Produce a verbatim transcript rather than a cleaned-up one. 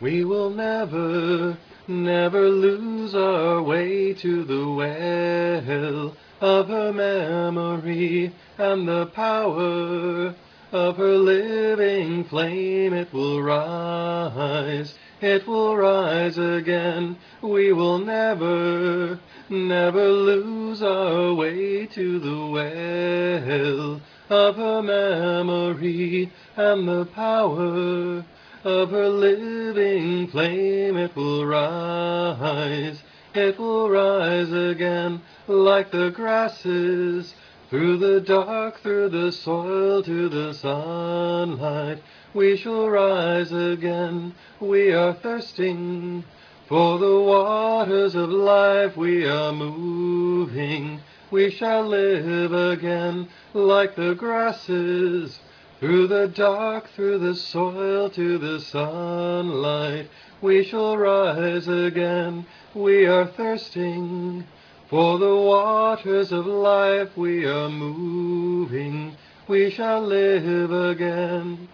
We will never, never lose our way to the well of her memory and the power of her living flame. It will rise, it will rise again. We will never, never lose our way to the well of her memory and the power of her living flame. It will rise, it will rise again, like the grasses, through the dark, through the soil, to the sunlight. We shall rise again. We are thirsting for the waters of life. We are moving. We shall live again, like the grasses, through the dark, through the soil, to the sunlight. We shall rise again. We are thirsting for the waters of life. We are moving. We shall live again.